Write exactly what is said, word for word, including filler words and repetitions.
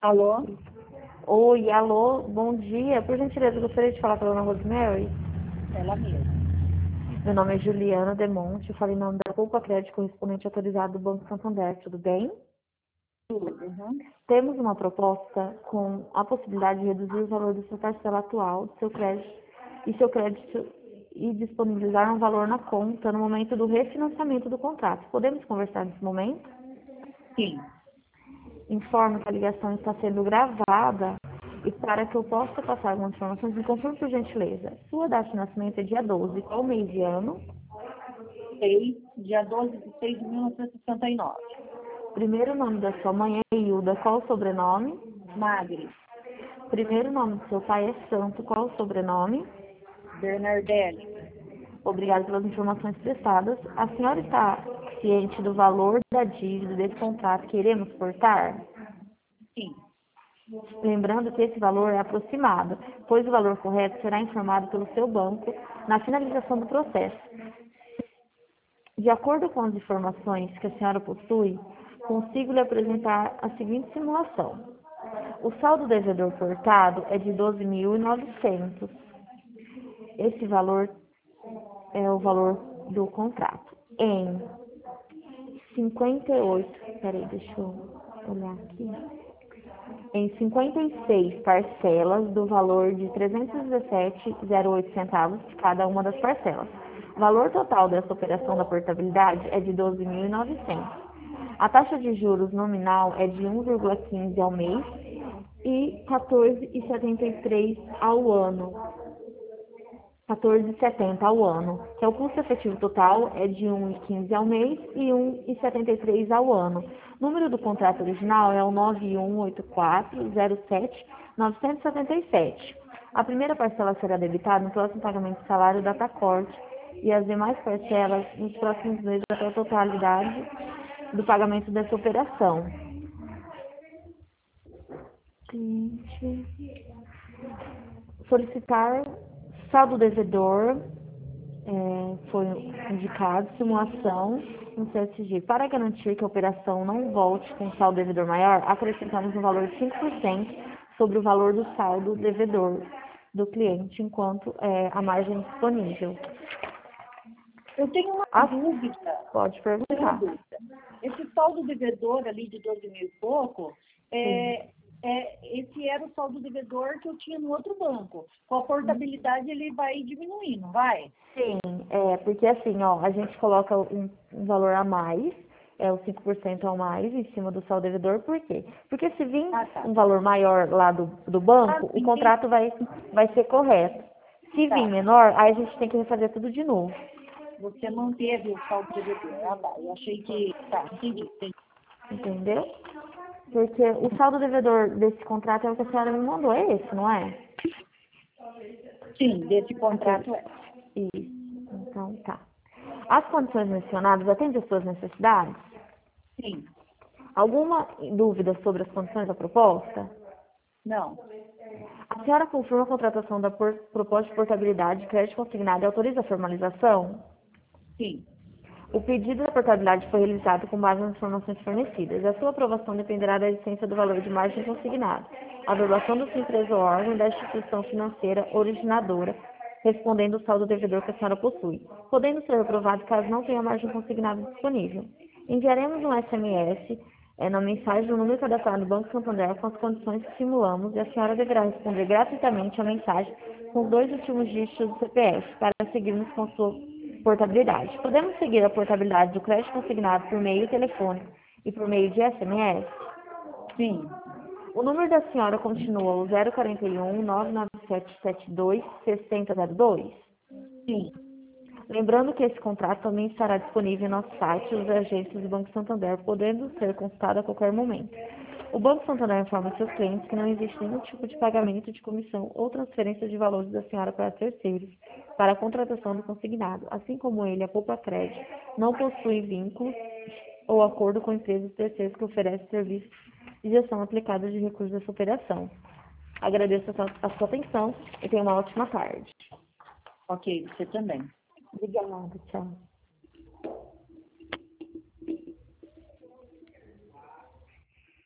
Alô? Oi, alô, bom dia. Por gentileza, eu gostaria de falar com a dona Rosemary. Ela mesma. Meu nome é Juliana Demonte, eu falei em nome da Poupa Crédito, correspondente autorizado do Banco Santander, tudo bem? Tudo. Uhum. Temos uma proposta com a possibilidade de reduzir o valor do seu parcela atual, do seu crédito e seu crédito e disponibilizar um valor na conta no momento do refinanciamento do contrato. Podemos conversar nesse momento? Sim. Informo que a ligação está sendo gravada e para que eu possa passar algumas informações, me confirme por gentileza. Sua data de nascimento é dia doze, qual mês e ano? Seis, dia doze de seis de mil novecentos e sessenta e nove. Primeiro nome da sua mãe é Hilda, qual o sobrenome? Magre. Primeiro nome do seu pai é Santo, qual o sobrenome? Bernardelli. Obrigada pelas informações prestadas. A senhora está ciente do valor da dívida desse contrato que iremos cortar? Sim. Lembrando que esse valor é aproximado, pois o valor correto será informado pelo seu banco na finalização do processo. De acordo com as informações que a senhora possui, consigo lhe apresentar a seguinte simulação. O saldo devedor cortado é de doze mil e novecentos. Esse valor é o valor do contrato. Em cinquenta e oito, peraí, deixa eu olhar aqui. Em cinquenta e seis parcelas do valor de trezentos e dezessete vírgula zero oito centavos de cada uma das parcelas. O valor total dessa operação da portabilidade é de doze mil e novecentos. A taxa de juros nominal é de um vírgula quinze ao mês e quatorze vírgula setenta e três ao ano. quatorze vírgula setenta ao ano, que é o custo efetivo total é de um vírgula quinze ao mês e um vírgula setenta e três ao ano. O número do contrato original é o nove um oito quatro zero sete nove sete sete. A primeira parcela será debitada no próximo pagamento de salário data corte e as demais parcelas nos próximos meses até a totalidade do pagamento dessa operação. Cliente. Solicitar saldo devedor, é, foi indicado, simulação no C S G. Para garantir que a operação não volte com saldo devedor maior, acrescentamos um valor de cinco por cento sobre o valor do saldo devedor do cliente, enquanto é, a margem disponível. Eu tenho uma Ah, dúvida. pode Tenho uma perguntar. dúvida. Esse saldo devedor ali de doze mil e pouco, Sim. é, é, esse era o saldo devedor que eu tinha no outro banco. Com a portabilidade ele vai diminuir, não vai? Sim, é, porque assim, ó, a gente coloca um, um valor a mais, é o cinco por cento a mais em cima do saldo devedor, por quê? Porque se vir Ah, tá. um valor maior lá do, do Ah, banco, o sim, contrato vai, vai ser correto. Se vir tá. menor, aí a gente tem que refazer tudo de novo, Você manteve o saldo devedor. Ah, tá. Eu achei que... Tá, entendi. entendi. entendeu? Porque o saldo devedor desse contrato é o que a senhora me mandou, é esse, não é? Sim, desse Aquele. contrato é. Isso, então tá. As condições mencionadas atendem às suas necessidades? Sim. Alguma dúvida sobre as condições da proposta? Não. A senhora confirma a contratação da por- proposta de portabilidade de crédito consignado e autoriza a formalização? Sim. O pedido da portabilidade foi realizado com base nas informações fornecidas. A sua aprovação dependerá da existência do valor de margem consignado, a aprovação da sua empresa ou órgão e da instituição financeira originadora, respondendo o saldo devedor que a senhora possui, podendo ser aprovado caso não tenha margem consignada disponível. Enviaremos um S M S é, na mensagem do número cadastrado no Banco Santander com as condições que simulamos e a senhora deverá responder gratuitamente a mensagem com os dois últimos dígitos do C P F para seguirmos com sua portabilidade. Podemos seguir a portabilidade do crédito consignado por meio telefônico e por meio de S M S? Sim. O número da senhora continua o zero quarenta e um, nove nove sete sete dois, seis zero zero dois? Sim. Lembrando que esse contrato também estará disponível em nosso site, os agências do Banco Santander, podendo ser consultado a qualquer momento. O Banco Santander informa seus clientes que não existe nenhum tipo de pagamento de comissão ou transferência de valores da senhora para terceiros para a contratação do consignado, assim como ele, a Poupa Crédito, não possui vínculos ou acordo com empresas terceiras que oferecem serviços de gestão aplicada de recursos dessa operação. Agradeço a sua, a sua atenção e tenha uma ótima tarde. Ok, você também. Obrigada, tchau.